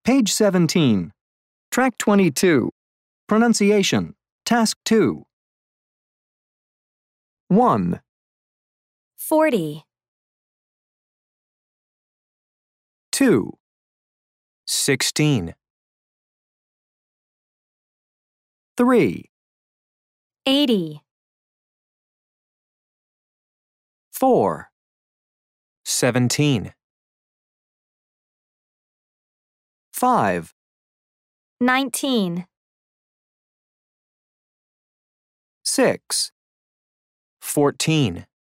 Page 17. Track 22. Pronunciation. Task 2. 1, 40, 2, 16, 3, 80, 4, 17, 5, 19, 6, 14.